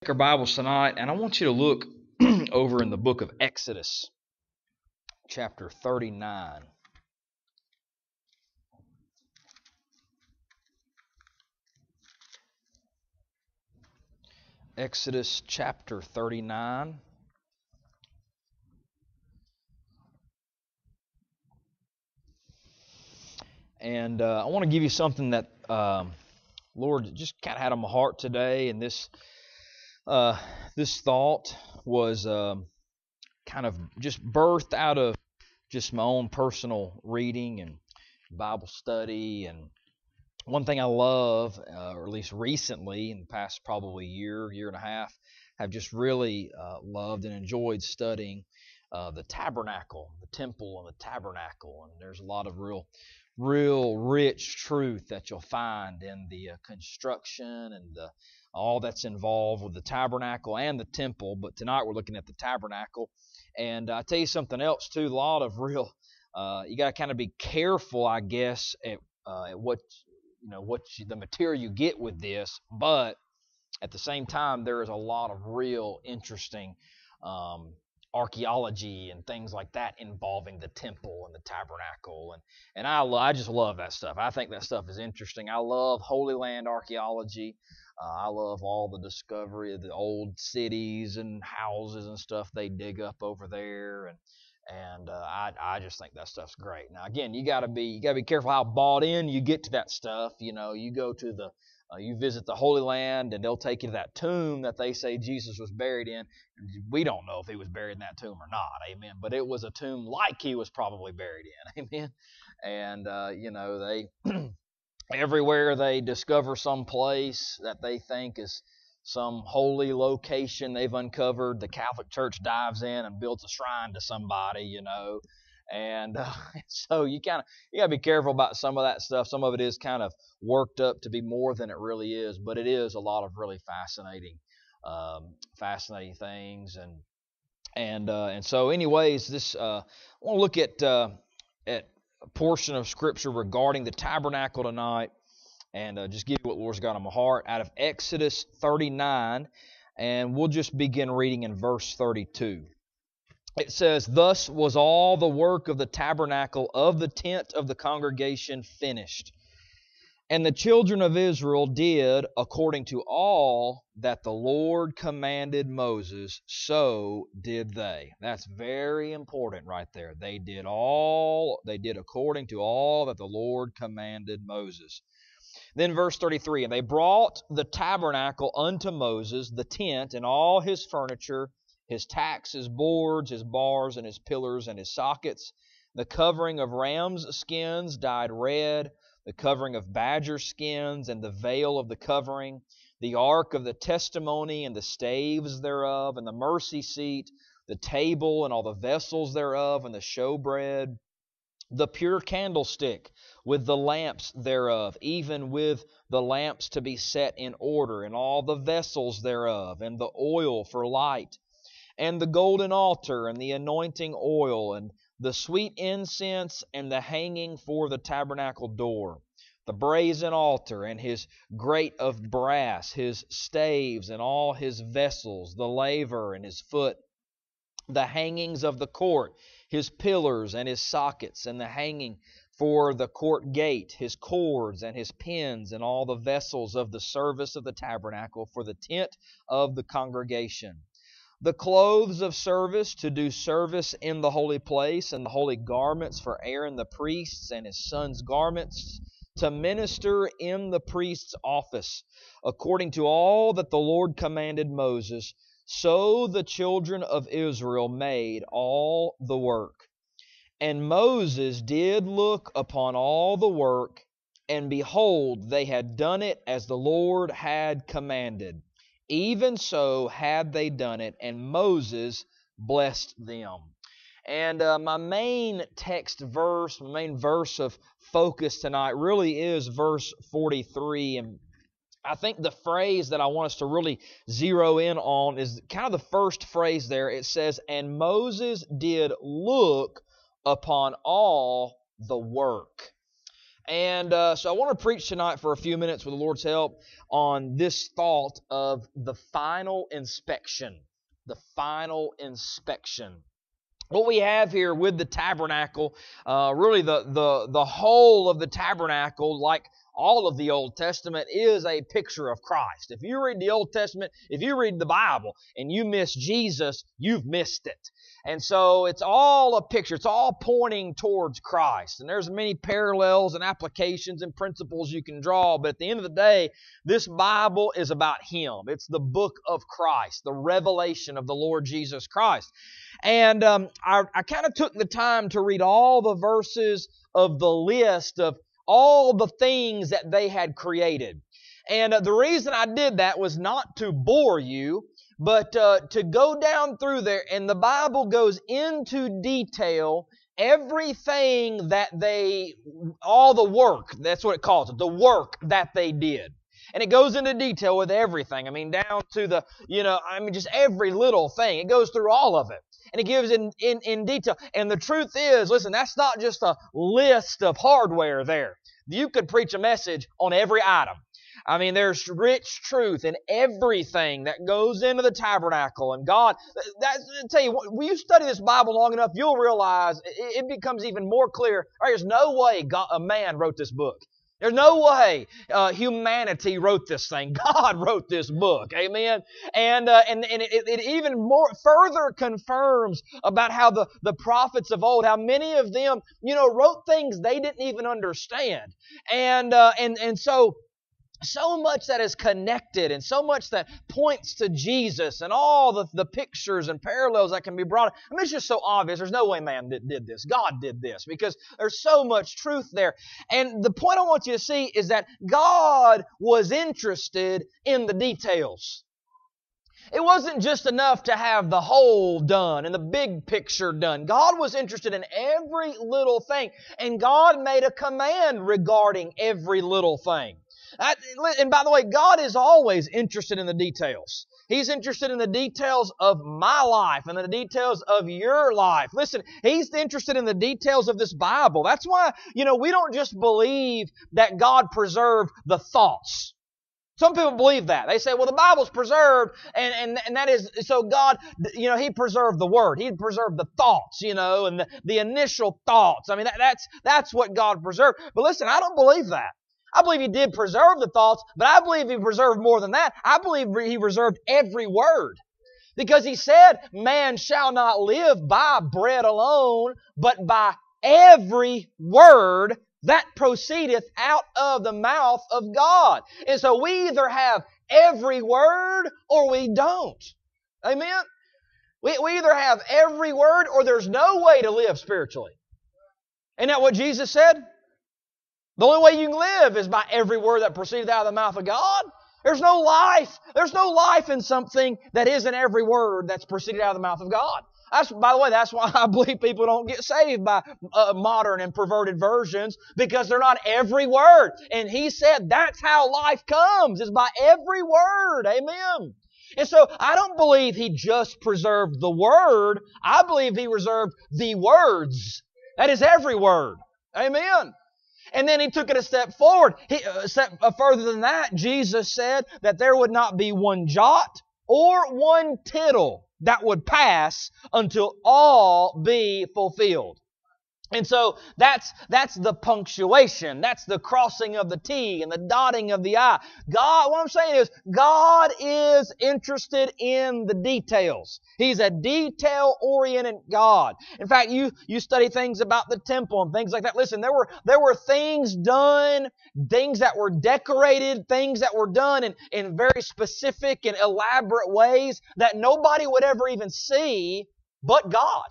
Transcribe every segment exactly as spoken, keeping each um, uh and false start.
Our Bibles tonight, and I want you to look over in the book of Exodus, chapter thirty-nine. Exodus chapter thirty-nine. And uh, I want to give you something that um, Lord just kind of had on my heart today, and this uh, this thought was um, kind of just birthed out of just my own personal reading and Bible study. And one thing I love, uh, or at least recently, in the past probably year, year and a half, have just really uh, loved and enjoyed studying uh, the tabernacle, the temple and the tabernacle. And there's a lot of real, real rich truth that you'll find in the uh, construction and the all that's involved with the tabernacle and the temple. But tonight we're looking at the tabernacle. And I tell you something else too, a lot of real, uh, you got to kind of be careful, I guess, at, uh, at what, you know, what you, the material you get with this. But at the same time, there is a lot of real interesting um, archaeology and things like that involving the temple and the tabernacle. And, and I, I just love that stuff. I think that stuff is interesting. I love Holy Land archaeology. Uh, I love all the discovery of the old cities and houses and stuff they dig up over there, and and uh, I I just think that stuff's great. Now again, you got to be you got to be careful how bought in you get to that stuff. You know, you go to the uh, you visit the Holy Land, and they'll take you to that tomb that they say Jesus was buried in. We don't know if he was buried in that tomb or not, amen. But it was a tomb like he was probably buried in, amen. And uh, you know they. Everywhere they discover some place that they think is some holy location they've uncovered, the Catholic Church dives in and builds a shrine to somebody, you know. And uh, so you kind of you got to be careful about some of that stuff. Some of it is kind of worked up to be more than it really is, but it is a lot of really fascinating, um, fascinating things. And and uh, and so, anyways, this uh, I want to look at uh, at. portion of Scripture regarding the tabernacle tonight, and uh, just give you what the Lord's got on my heart out of Exodus thirty-nine, and we'll just begin reading in verse thirty-two. It says, "Thus was all the work of the tabernacle of the tent of the congregation finished. And the children of Israel did according to all that the Lord commanded Moses, so did they." That's very important right there. They did all, they did according to all that the Lord commanded Moses. Then verse thirty-three, "And they brought the tabernacle unto Moses, the tent, and all his furniture, his tacks, his boards, his bars, and his pillars, and his sockets, the covering of rams' skins dyed red, the covering of badger skins, and the veil of the covering, the ark of the testimony, and the staves thereof, and the mercy seat, the table, and all the vessels thereof, and the showbread, the pure candlestick, with the lamps thereof, even with the lamps to be set in order, and all the vessels thereof, and the oil for light, and the golden altar, and the anointing oil, and the sweet incense, and the hanging for the tabernacle door, the brazen altar, and his grate of brass, his staves, and all his vessels, the laver, and his foot, the hangings of the court, his pillars, and his sockets, and the hanging for the court gate, his cords, and his pins, and all the vessels of the service of the tabernacle for the tent of the congregation, the clothes of service to do service in the holy place, and the holy garments for Aaron the priest, and his sons' garments to minister in the priest's office, according to all that the Lord commanded Moses. So the children of Israel made all the work. And Moses did look upon all the work, and behold, they had done it as the Lord had commanded. Even so had they done it, and Moses blessed them." And uh, my main text verse, my main verse of focus tonight really is verse forty-three. And I think the phrase that I want us to really zero in on is kind of the first phrase there. It says, "And Moses did look upon all the work." And uh, so I want to preach tonight for a few minutes with the Lord's help on this thought of the final inspection. The final inspection. What we have here with the tabernacle, uh, really the, the, the whole of the tabernacle, like all of the Old Testament, is a picture of Christ. If you read the Old Testament, if you read the Bible and you miss Jesus, you've missed it. And so it's all a picture. It's all pointing towards Christ. And there's many parallels and applications and principles you can draw. But at the end of the day, this Bible is about Him. It's the book of Christ, the revelation of the Lord Jesus Christ. And um, I, I kind of took the time to read all the verses of the list of all the things that they had created. And uh, the reason I did that was not to bore you, but uh, to go down through there, and the Bible goes into detail everything that they, all the work, that's what it calls it, the work that they did. And it goes into detail with everything. I mean, down to the, you know, I mean, just every little thing. It goes through all of it. And it gives in, in, in detail. And the truth is, listen, that's not just a list of hardware there. You could preach a message on every item. I mean, there's rich truth in everything that goes into the tabernacle. And God, that's, I tell you, when you study this Bible long enough, you'll realize it, it becomes even more clear. There's no way God, a man wrote this book. There's no way uh, humanity wrote this thing. God wrote this book. Amen? And uh, and, and it, it even more further confirms about how the, the prophets of old, how many of them, you know, wrote things they didn't even understand. And uh, and and so So much that is connected and so much that points to Jesus and all the, the pictures and parallels that can be brought. I mean, it's just so obvious. There's no way man did, did this. God did this because there's so much truth there. And the point I want you to see is that God was interested in the details. It wasn't just enough to have the whole done and the big picture done. God was interested in every little thing. And God made a command regarding every little thing. And by the way, God is always interested in the details. He's interested in the details of my life and the details of your life. Listen, He's interested in the details of this Bible. That's why, you know, we don't just believe that God preserved the thoughts. Some people believe that. They say, well, the Bible's preserved, and, and, and that is, so God, you know, He preserved the Word. He preserved the thoughts, you know, and the, the initial thoughts. I mean, that, that's, that's what God preserved. But listen, I don't believe that. I believe He did preserve the thoughts, but I believe He preserved more than that. I believe He preserved every word. Because He said, man shall not live by bread alone, but by every word that proceedeth out of the mouth of God. And so we either have every word or we don't. Amen? We, we either have every word or there's no way to live spiritually. Isn't that what Jesus said? The only way you can live is by every word that proceeds out of the mouth of God. There's no life. There's no life in something that isn't every word that's proceeded out of the mouth of God. That's, by the way, that's why I believe people don't get saved by uh, modern and perverted versions, because they're not every word. And He said that's how life comes, is by every word. Amen. And so I don't believe He just preserved the Word. I believe He reserved the words. That is every word. Amen. And then He took it a step forward. He, a step further than that, Jesus said that there would not be one jot or one tittle that would pass until all be fulfilled. And so that's that's the punctuation. That's the crossing of the T and the dotting of the I. God, what I'm saying is, God is interested in the details. He's a detail-oriented God. In fact, you, you study things about the temple and things like that. Listen, there were there were things done, things that were decorated, things that were done in, in very specific and elaborate ways that nobody would ever even see but God.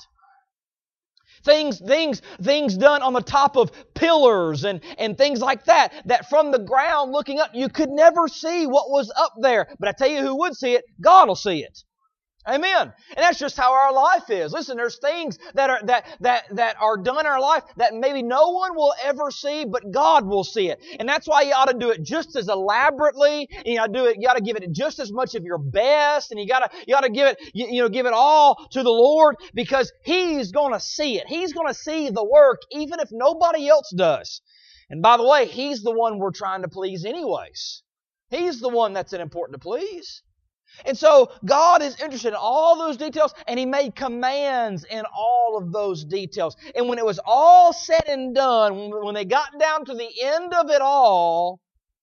Things, things, things done on the top of pillars and, and things like that, that from the ground looking up, you could never see what was up there. But I tell you who would see it, God will see it. Amen. And that's just how our life is. Listen, there's things that are that that that are done in our life that maybe no one will ever see, but God will see it. And that's why you ought to do it just as elaborately. And you ought to do it. You ought to give it just as much of your best, and you gotta you ought to give it you, you know give it all to the Lord, because He's going to see it. He's going to see the work, even if nobody else does. And by the way, He's the one we're trying to please anyways. He's the one that's important to please. And so God is interested in all those details, and He made commands in all of those details. And when it was all said and done, when they got down to the end of it all,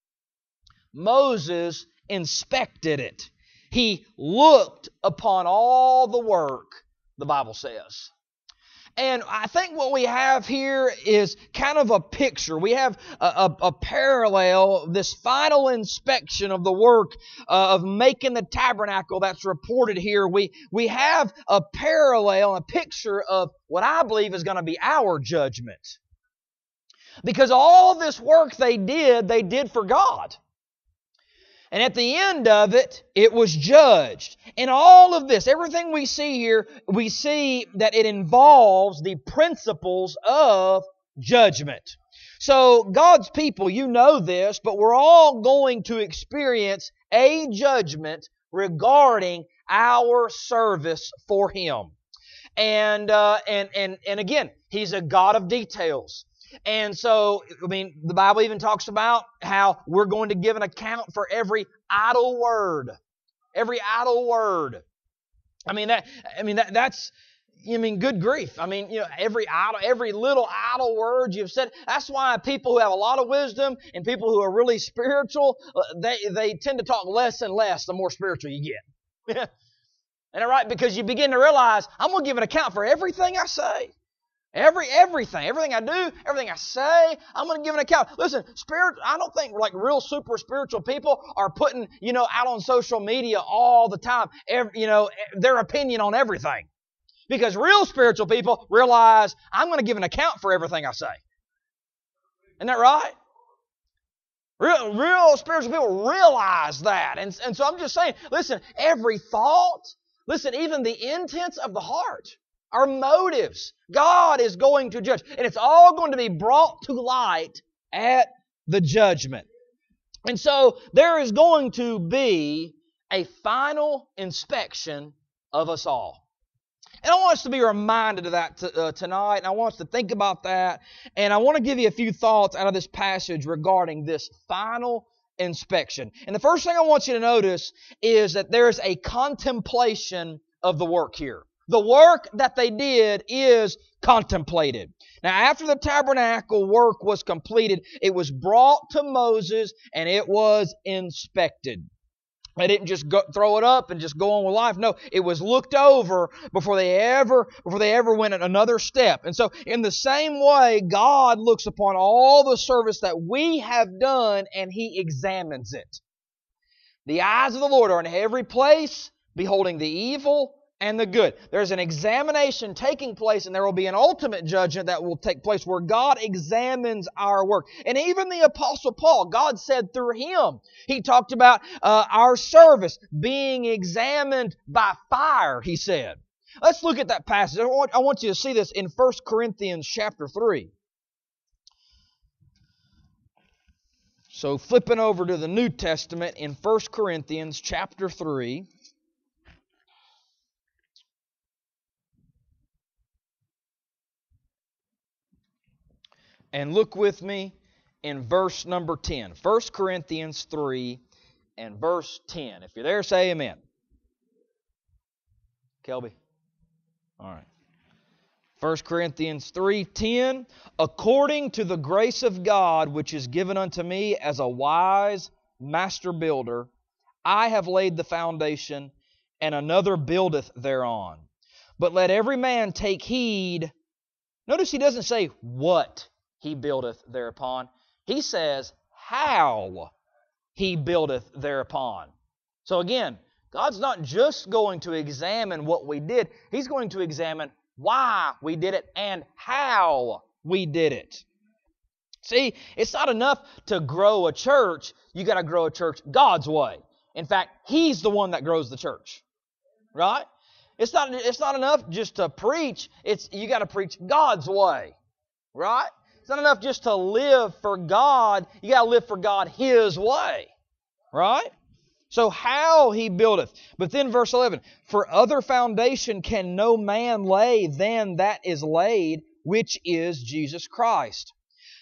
Moses inspected it. He looked upon all the work, the Bible says. And I think what we have here is kind of a picture. We have a, a, a parallel, this final inspection of the work uh, of making the tabernacle that's reported here. We, we have a parallel, a picture of what I believe is going to be our judgment. Because all this work they did, they did for God. And at the end of it, it was judged. And all of this, everything we see here, we see that it involves the principles of judgment. So God's people, you know this, but we're all going to experience a judgment regarding our service for Him. And uh, and and and again, He's a God of details. And so, I mean, the Bible even talks about how we're going to give an account for every idle word. Every idle word. I mean, that, I mean, that, that's, I mean, good grief. I mean, you know, every idle, every little idle word you've said. That's why people who have a lot of wisdom and people who are really spiritual, they, they tend to talk less and less the more spiritual you get. Isn't that right? Because you begin to realize, I'm going to give an account for everything I say. Every everything, everything I do, everything I say, I'm going to give an account. Listen, spirit. I don't think like real super spiritual people are putting, you know, out on social media all the time, every, you know, their opinion on everything. Because real spiritual people realize I'm going to give an account for everything I say. Isn't that right? Real, real spiritual people realize that, and and so I'm just saying. Listen, every thought, listen, even the intents of the heart. Our motives, God is going to judge. And it's all going to be brought to light at the judgment. And so there is going to be a final inspection of us all. And I want us to be reminded of that t- uh, tonight. And I want us to think about that. And I want to give you a few thoughts out of this passage regarding this final inspection. And the first thing I want you to notice is that there is a contemplation of the work here. The work that they did is contemplated. Now, after the tabernacle work was completed, it was brought to Moses and it was inspected. They didn't just go, throw it up and just go on with life. No, it was looked over before they ever before they ever went another step. And so, in the same way, God looks upon all the service that we have done and He examines it. The eyes of the Lord are in every place, beholding the evil and the good. There's an examination taking place, and there will be an ultimate judgment that will take place where God examines our work. And even the Apostle Paul, God said through him, he talked about uh, our service being examined by fire, he said. Let's look at that passage. I want, I want you to see this in First Corinthians chapter three. So flipping over to the New Testament in First Corinthians chapter three. And look with me in verse number ten. First Corinthians three and verse ten. If you're there, say amen. Kelby? All right. First Corinthians three ten. According to the grace of God which is given unto me as a wise master builder, I have laid the foundation, and another buildeth thereon. But let every man take heed. Notice he doesn't say what he buildeth thereupon. He says how he buildeth thereupon. So again, God's not just going to examine what we did. He's going to examine why we did it and how we did it. See, it's not enough to grow a church. You got to grow a church God's way. In fact, He's the one that grows the church. Right? It's not, it's not enough just to preach. It's you got to preach God's way. Right? It's not enough just to live for God. You got to live for God His way. Right? So how He buildeth. But then verse eleven. For other foundation can no man lay than that is laid, which is Jesus Christ.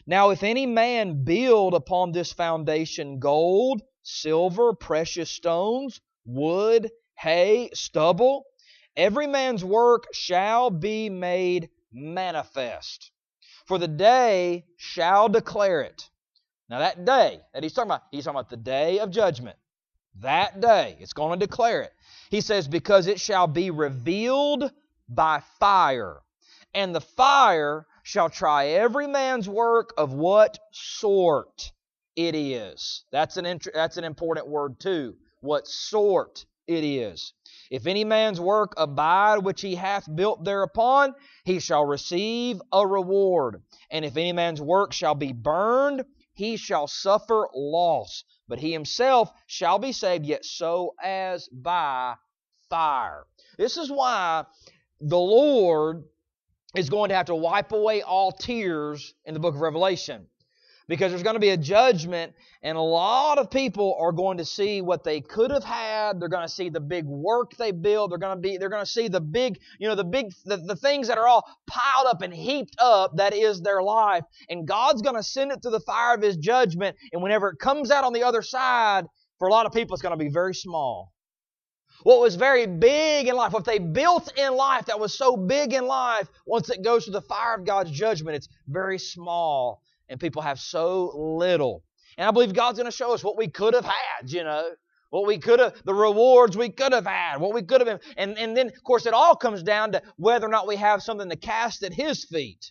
Now if any man build upon this foundation gold, silver, precious stones, wood, hay, stubble, every man's work shall be made manifest. For the day shall declare it. Now that day that he's talking about, he's talking about the day of judgment. That day, it's going to declare it. He says, because it shall be revealed by fire. And the fire shall try every man's work of what sort it is. That's an int- that's an important word too. What sort it is. If any man's work abide which he hath built thereupon, he shall receive a reward. And if any man's work shall be burned, he shall suffer loss. But he himself shall be saved, yet so as by fire. This is why the Lord is going to have to wipe away all tears in the book of Revelation. Because there's going to be a judgment, and a lot of people are going to see what they could have had. They're going to see the big work they built. They're going to be, they're going to see the big, you know, the big, the, the things that are all piled up and heaped up. That is their life. And God's going to send it through the fire of His judgment. And whenever it comes out on the other side, for a lot of people, it's going to be very small. What was very big in life, what they built in life that was so big in life, once it goes to the fire of God's judgment, it's very small. And people have so little. And I believe God's going to show us what we could have had, you know. What we could have, the rewards we could have had, what we could have been. And, and then, of course, it all comes down to whether or not we have something to cast at His feet.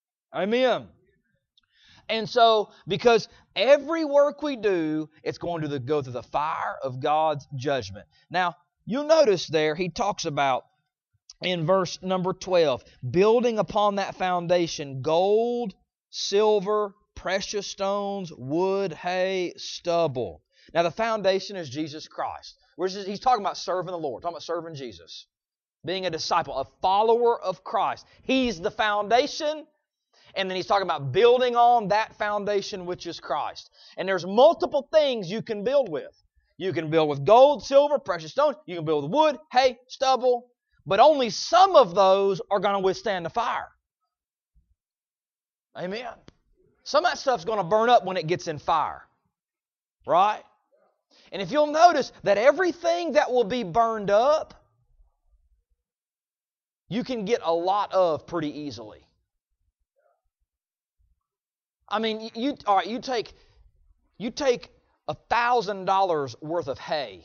Amen. And so, because every work we do, it's going to go through the fire of God's judgment. Now, you'll notice there, he talks about, in verse number twelve, building upon that foundation gold, silver, precious stones, wood, hay, stubble. Now the foundation is Jesus Christ. He's talking about serving the Lord, talking about serving Jesus. Being a disciple, a follower of Christ. He's the foundation, and then he's talking about building on that foundation which is Christ. And there's multiple things you can build with. You can build with gold, silver, precious stones. You can build with wood, hay, stubble. But only some of those are going to withstand the fire. Amen. Some of that stuff's going to burn up when it gets in fire. Right? And if you'll notice that everything that will be burned up, you can get a lot of pretty easily. I mean, you all right, you take you take a thousand dollars worth of hay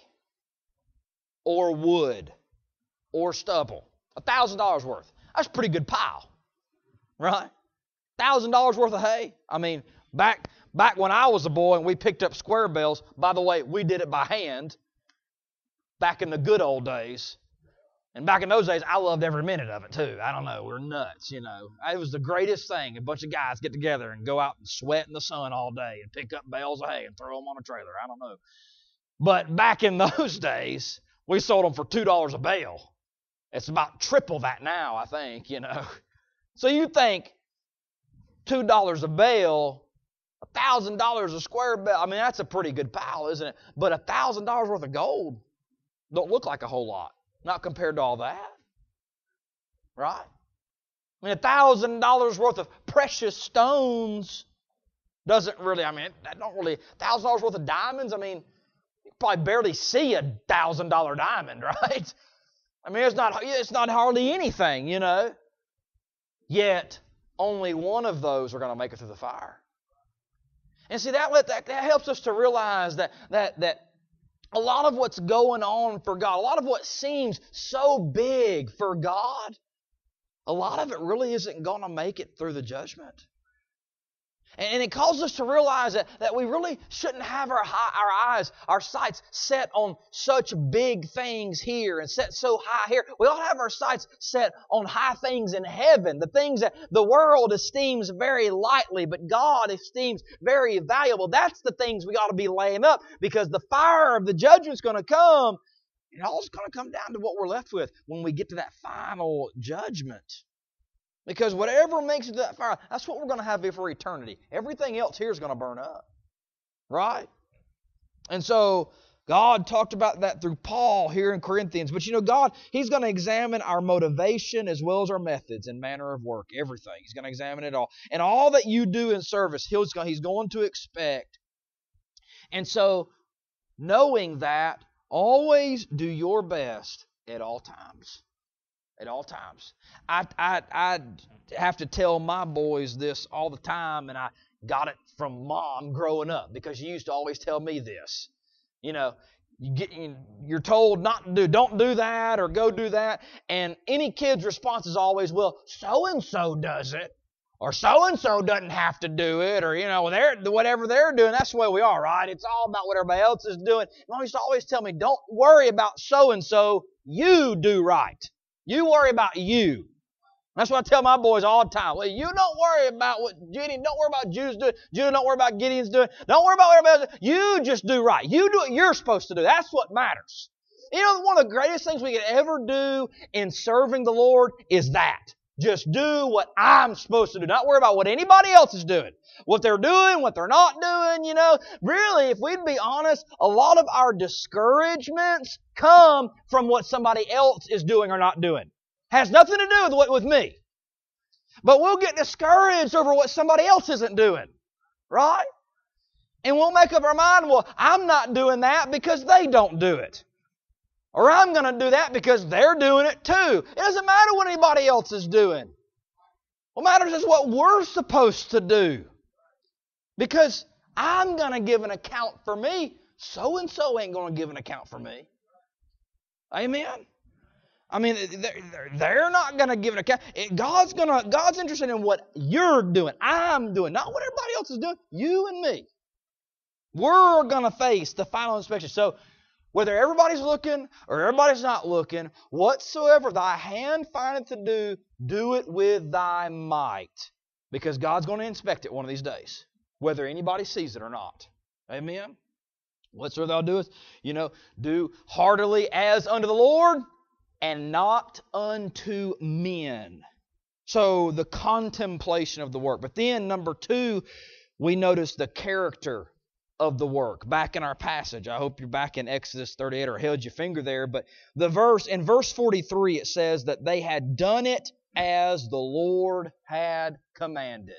or wood or stubble. A thousand dollars worth. That's a pretty good pile. Right? Thousand dollars worth of hay. I mean, back back when I was a boy and we picked up square bales, by the way, we did it by hand back in the good old days. And back in those days, I loved every minute of it too. I don't know, we're nuts, you know. It was the greatest thing. A bunch of guys get together and go out and sweat in the sun all day and pick up bales of hay and throw them on a trailer. I don't know. But back in those days, we sold them for two dollars a bale. It's about triple that now, I think, you know. So you think, two dollars a bale, one thousand dollars a square bale. I mean, that's a pretty good pile, isn't it? But one thousand dollars worth of gold don't look like a whole lot, not compared to all that. Right? I mean, one thousand dollars worth of precious stones doesn't really, I mean, that don't really, one thousand dollars worth of diamonds, I mean, you probably barely see a one thousand dollars diamond, right? I mean, it's not, it's not hardly anything, you know. Yet, only one of those are going to make it through the fire. And see, that, that, that helps us to realize that, that, that a lot of what's going on for God, a lot of what seems so big for God, a lot of it really isn't going to make it through the judgment. And it calls us to realize that, that we really shouldn't have our, our eyes, our sights set on such big things here and set so high here. We ought to have our sights set on high things in heaven, the things that the world esteems very lightly, but God esteems very valuable. That's the things we ought to be laying up, because the fire of the judgment's going to come. It all's going to come down to what we're left with when we get to that final judgment. Because whatever makes it to that fire, that's what we're going to have here for eternity. Everything else here is going to burn up. Right? And so, God talked about that through Paul here in Corinthians. But you know, God, He's going to examine our motivation as well as our methods and manner of work, everything. He's going to examine it all. And all that you do in service, He's going, He's going to expect. And so, knowing that, always do your best at all times. At all times. I, I, I have to tell my boys this all the time, and I got it from Mom growing up because she used to always tell me this. You know, you get, you're told not to do, don't do that or go do that, and any kid's response is always, well, so-and-so does it, or so-and-so doesn't have to do it, or, you know, they're, whatever they're doing, that's the way we are, right? It's all about what everybody else is doing. Mom used to always tell me, don't worry about so-and-so, you do right. You worry about you. That's what I tell my boys all the time. Well, you don't worry about what Gideon, don't worry about Judah's doing. Judah, don't worry about Gideon's doing. Don't worry about what everybody else is doing. You just do right. You do what you're supposed to do. That's what matters. You know, one of the greatest things we could ever do in serving the Lord is that. Just do what I'm supposed to do. Not worry about what anybody else is doing. What they're doing, what they're not doing, you know. Really, if we'd be honest, a lot of our discouragements come from what somebody else is doing or not doing. Has nothing to do with what with me. But we'll get discouraged over what somebody else isn't doing. Right? And we'll make up our mind, well, I'm not doing that because they don't do it. Or I'm going to do that because they're doing it too. It doesn't matter what anybody else is doing. What matters is what we're supposed to do. Because I'm going to give an account for me. So-and-so ain't going to give an account for me. Amen? I mean, they're, they're not going to give an account. God's going to, God's interested in what you're doing, I'm doing, not what everybody else is doing. You and me. We're going to face the final inspection. So, whether everybody's looking or everybody's not looking, whatsoever thy hand findeth to do, do it with thy might. Because God's going to inspect it one of these days, whether anybody sees it or not. Amen? Whatsoever thou doest, you know, do heartily as unto the Lord and not unto men. So the contemplation of the work. But then, number two, we notice the character of the work. Back in our passage, I hope you're back in Exodus thirty-eight or held your finger there, but the verse, in verse forty-three, it says that they had done it as the Lord had commanded.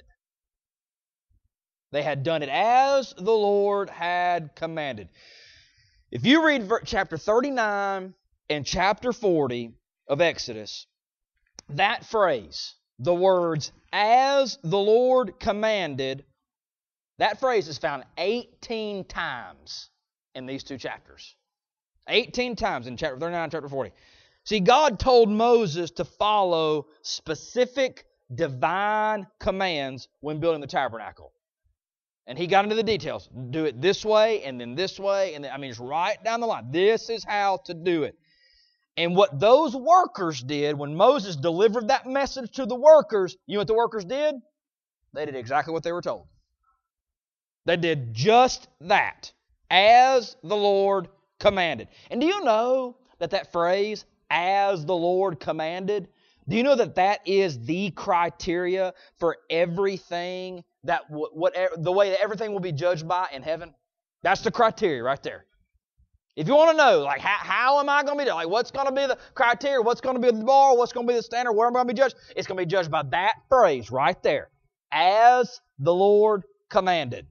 They had done it as the Lord had commanded. If you read chapter thirty-nine and chapter forty of Exodus, that phrase, the words, as the Lord commanded, that phrase is found eighteen times in these two chapters. eighteen times in chapter thirty-nine and chapter forty. See, God told Moses to follow specific divine commands when building the tabernacle. And he got into the details. Do it this way, and then this way, and then, I mean, it's right down the line. This is how to do it. And what those workers did, when Moses delivered that message to the workers, you know what the workers did? They did exactly what they were told. They did just that, as the Lord commanded. And do you know that that phrase, as the Lord commanded, do you know that that is the criteria for everything, that what, the way that everything will be judged by in heaven? That's the criteria right there. If you want to know, like, how, how am I going to be, like, what's going to be the criteria, what's going to be the bar, what's going to be the standard, where am I going to be judged? It's going to be judged by that phrase right there, as the Lord commanded.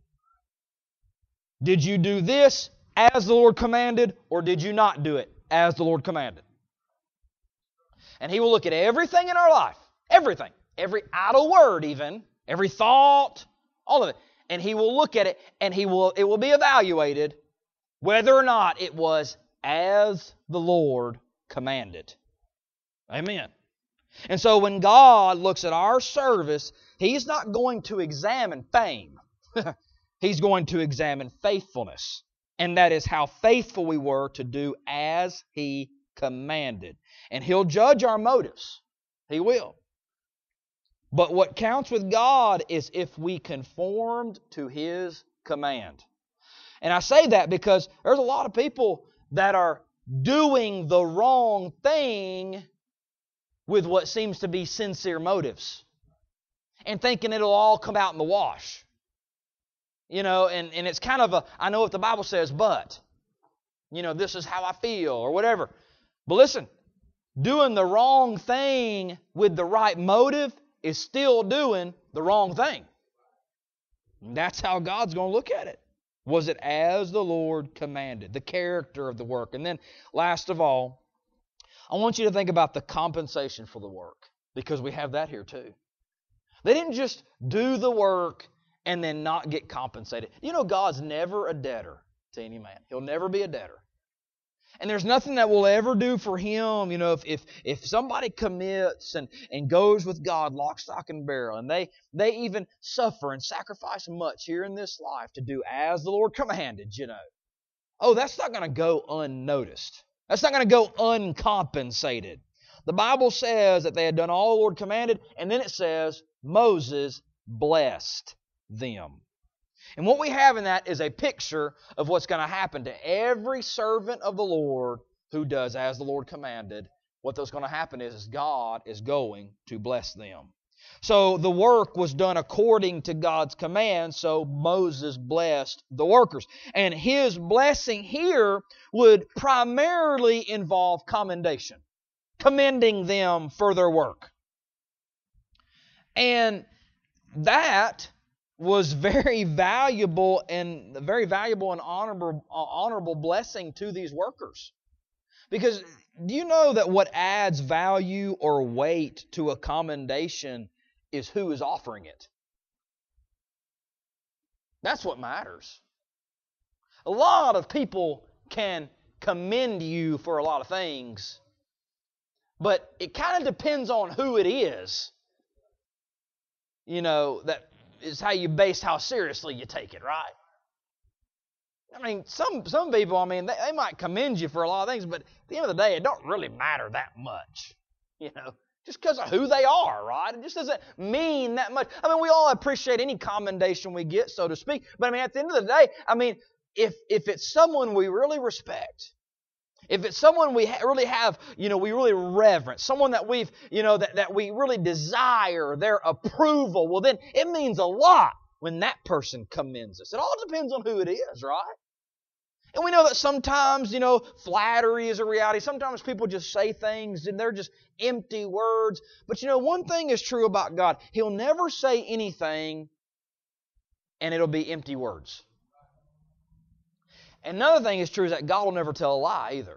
Did you do this as the Lord commanded, or did you not do it as the Lord commanded? And He will look at everything in our life, everything, every idle word even, every thought, all of it, and He will look at it, and He will it will be evaluated whether or not it was as the Lord commanded. Amen. And so when God looks at our service, He's not going to examine fame. He's going to examine faithfulness. And that is how faithful we were to do as He commanded. And He'll judge our motives. He will. But what counts with God is if we conformed to His command. And I say that because there's a lot of people that are doing the wrong thing with what seems to be sincere motives and thinking it'll all come out in the wash. You know, and, and it's kind of a, I know what the Bible says, but. You know, this is how I feel or whatever. But listen, doing the wrong thing with the right motive is still doing the wrong thing. And that's how God's going to look at it. Was it as the Lord commanded? The character of the work. And then last of all, I want you to think about the compensation for the work, because we have that here too. They didn't just do the work and then not get compensated. You know, God's never a debtor to any man. He'll never be a debtor. And there's nothing that we'll ever do for Him. You know, if if, if somebody commits and, and goes with God lock, stock, and barrel, and they, they even suffer and sacrifice much here in this life to do as the Lord commanded, you know. Oh, that's not going to go unnoticed. That's not going to go uncompensated. The Bible says that they had done all the Lord commanded, and then it says Moses blessed them. And what we have in that is a picture of what's going to happen to every servant of the Lord who does as the Lord commanded. What that's going to happen is, is God is going to bless them. So the work was done according to God's command, so Moses blessed the workers. And his blessing here would primarily involve commendation, commending them for their work. And that was very valuable and very valuable and honorable, honorable blessing to these workers. Because do you know that what adds value or weight to a commendation is who is offering it? That's what matters. A lot of people can commend you for a lot of things, but it kind of depends on who it is. You know, that is how you base how seriously you take it, right? I mean, some some people, I mean, they, they might commend you for a lot of things, but at the end of the day, it don't really matter that much, you know, just because of who they are, right? It just doesn't mean that much. I mean, we all appreciate any commendation we get, so to speak, but I mean, at the end of the day, I mean, if if it's someone we really respect, if it's someone we ha- really have, you know, we really reverence, someone that we've, you know, that, that we really desire their approval, well, then it means a lot when that person commends us. It all depends on who it is, right? And we know that sometimes, you know, flattery is a reality. Sometimes people just say things and they're just empty words. But, you know, one thing is true about God. He'll never say anything and it'll be empty words. Another thing is true is that God will never tell a lie either.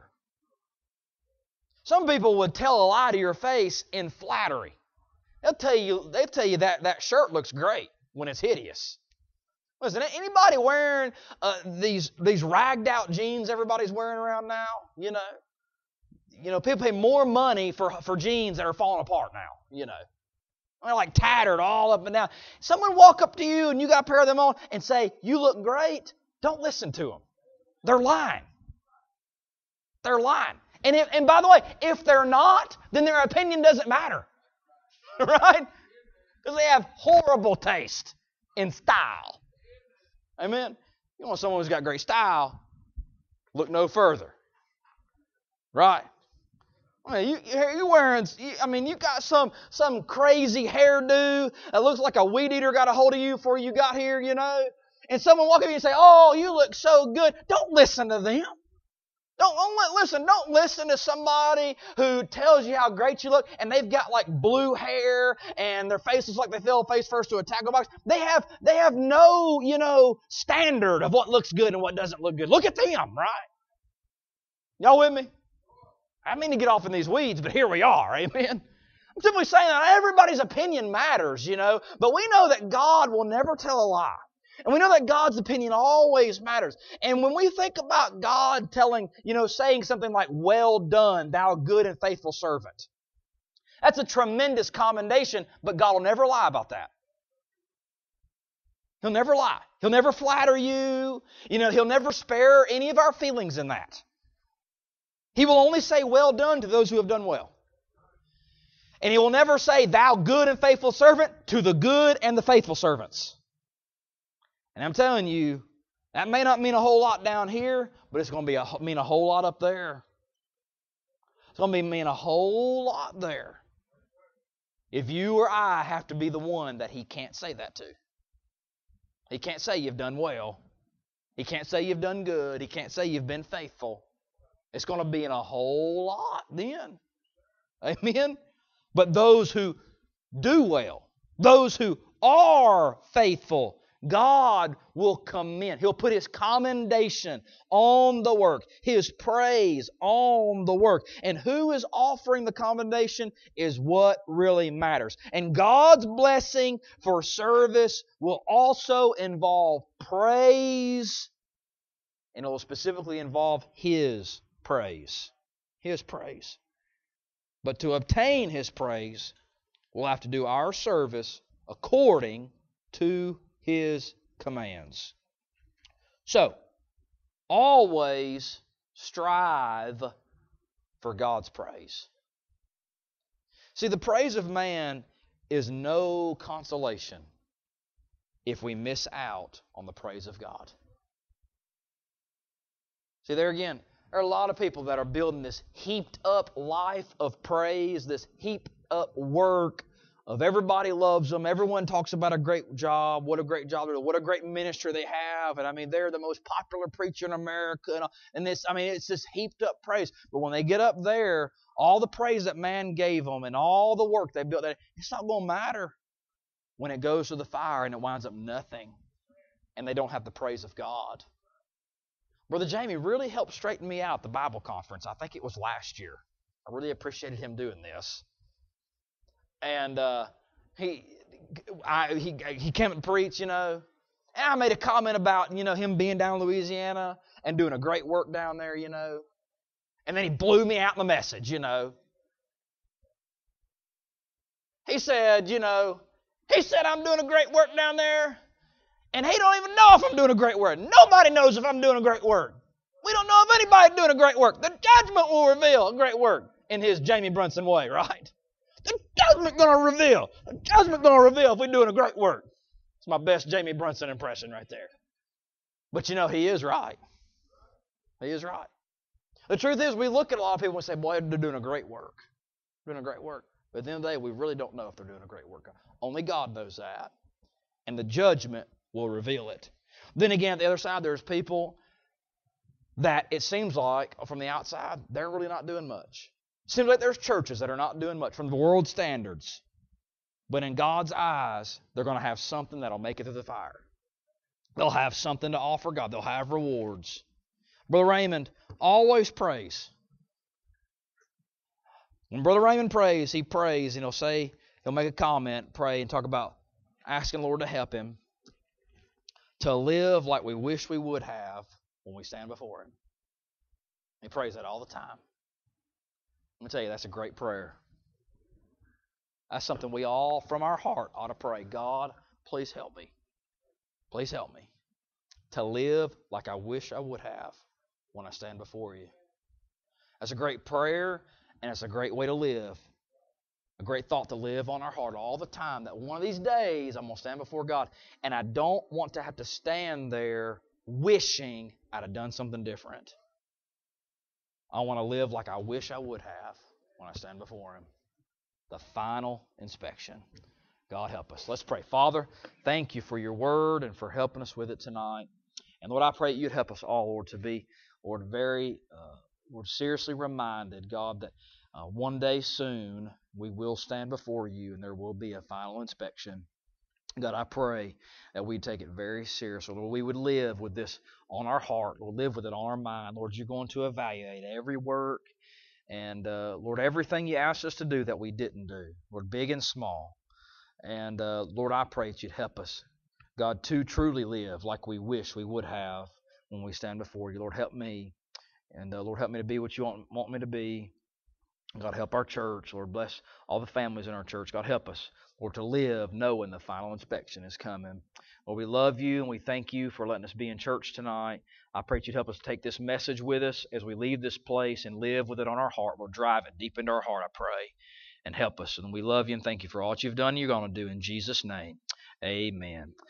Some people would tell a lie to your face in flattery. They'll tell you, they'll tell you that that shirt looks great when it's hideous. Listen, anybody wearing uh, these these ragged out jeans everybody's wearing around now? You know, you know, people pay more money for for jeans that are falling apart now. You know, they're like tattered all up and down. Someone walk up to you and you got a pair of them on and say, "You look great." Don't listen to them. They're lying. They're lying. And if, and by the way, if they're not, then their opinion doesn't matter. Right? Because they have horrible taste in style. Amen? You want someone who's got great style, look no further. Right? I mean, you, you're wearing, I mean, you got some, some crazy hairdo that looks like a weed eater got a hold of you before you got here, you know? And someone walk up to you and say, "Oh, you look so good." Don't listen to them. Don't, don't listen. Don't listen to somebody who tells you how great you look, and they've got like blue hair, and their face is like they fell face first to a tackle box. They have they have no you know standard of what looks good and what doesn't look good. Look at them, right? Y'all with me? I mean to get off in these weeds, but here we are. Amen. I'm simply saying that everybody's opinion matters, you know, but we know that God will never tell a lie. And we know that God's opinion always matters. And when we think about God telling, you know, saying something like, "Well done, thou good and faithful servant," that's a tremendous commendation, but God will never lie about that. He'll never lie. He'll never flatter you. You know, He'll never spare any of our feelings in that. He will only say, "Well done" to those who have done well. And He will never say, "Thou good and faithful servant" to the good and the faithful servants. And I'm telling you, that may not mean a whole lot down here, but it's going to be a, mean a whole lot up there. It's going to be mean a whole lot there. If you or I have to be the one that He can't say that to. He can't say you've done well. He can't say you've done good. He can't say you've been faithful. It's going to be in a whole lot then. Amen? But those who do well, those who are faithful, God will commend. He'll put His commendation on the work, His praise on the work. And who is offering the commendation is what really matters. And God's blessing for service will also involve praise, and it will specifically involve His praise. His praise. But to obtain His praise, we'll have to do our service according to His commands. So, always strive for God's praise. See, the praise of man is no consolation if we miss out on the praise of God. See, there again, there are a lot of people that are building this heaped up life of praise, this heaped up work of everybody loves them. Everyone talks about a great job, what a great job they're doing, what a great ministry they have. And I mean, they're the most popular preacher in America. And, and this, I mean, it's this heaped up praise. But when they get up there, all the praise that man gave them and all the work they built, it's not going to matter when it goes to the fire and it winds up nothing. And they don't have the praise of God. Brother Jamie really helped straighten me out at the Bible conference. I think it was last year. I really appreciated him doing this. And uh, he, I, he, he came and preached, you know. And I made a comment about, you know, him being down in Louisiana and doing a great work down there, you know. And then he blew me out in the message, you know. He said, you know, he said I'm doing a great work down there. And he don't even know if I'm doing a great work. Nobody knows if I'm doing a great work. We don't know if anybody's doing a great work. The judgment will reveal a great work in his Jamie Brunson way, right? The judgment's going to reveal. The judgment's going to reveal if we're doing a great work. It's my best Jamie Brunson impression right there. But you know, he is right. He is right. The truth is, we look at a lot of people and say, boy, they're doing a great work. Doing a great work. But at the end of the day, we really don't know if they're doing a great work. Only God knows that. And the judgment will reveal it. Then again, at the other side, there's people that it seems like, from the outside, they're really not doing much. It seems like there's churches that are not doing much from the world's standards. But in God's eyes, they're going to have something that'll make it through the fire. They'll have something to offer God. They'll have rewards. Brother Raymond always prays. When Brother Raymond prays, he prays and he'll say, he'll make a comment, pray, and talk about asking the Lord to help him to live like we wish we would have when we stand before Him. He prays that all the time. Let me tell you, that's a great prayer. That's something we all, from our heart, ought to pray. God, please help me. Please help me to live like I wish I would have when I stand before You. That's a great prayer, and it's a great way to live. A great thought to live on our heart all the time, that one of these days I'm going to stand before God, and I don't want to have to stand there wishing I'd have done something different. I want to live like I wish I would have when I stand before Him. The final inspection. God help us. Let's pray. Father, thank You for Your word and for helping us with it tonight. And Lord, I pray You'd help us all, Lord, to be, Lord, very, uh, Lord, seriously reminded, God, that uh, one day soon we will stand before You and there will be a final inspection. God, I pray that we take it very seriously. Lord, we would live with this on our heart. We'll live with it on our mind. Lord, You're going to evaluate every work and, uh, Lord, everything You asked us to do that we didn't do. Lord, big and small. And, uh, Lord, I pray that You'd help us, God, to truly live like we wish we would have when we stand before You. Lord, help me. And, uh, Lord, help me to be what You want, want me to be. God, help our church. Lord, bless all the families in our church. God, help us, Lord, to live knowing the final inspection is coming. Lord, we love You and we thank You for letting us be in church tonight. I pray that You'd help us take this message with us as we leave this place and live with it on our heart. Lord, drive it deep into our heart, I pray, and help us. And we love You and thank You for all that You've done and You're going to do. In Jesus' name, amen.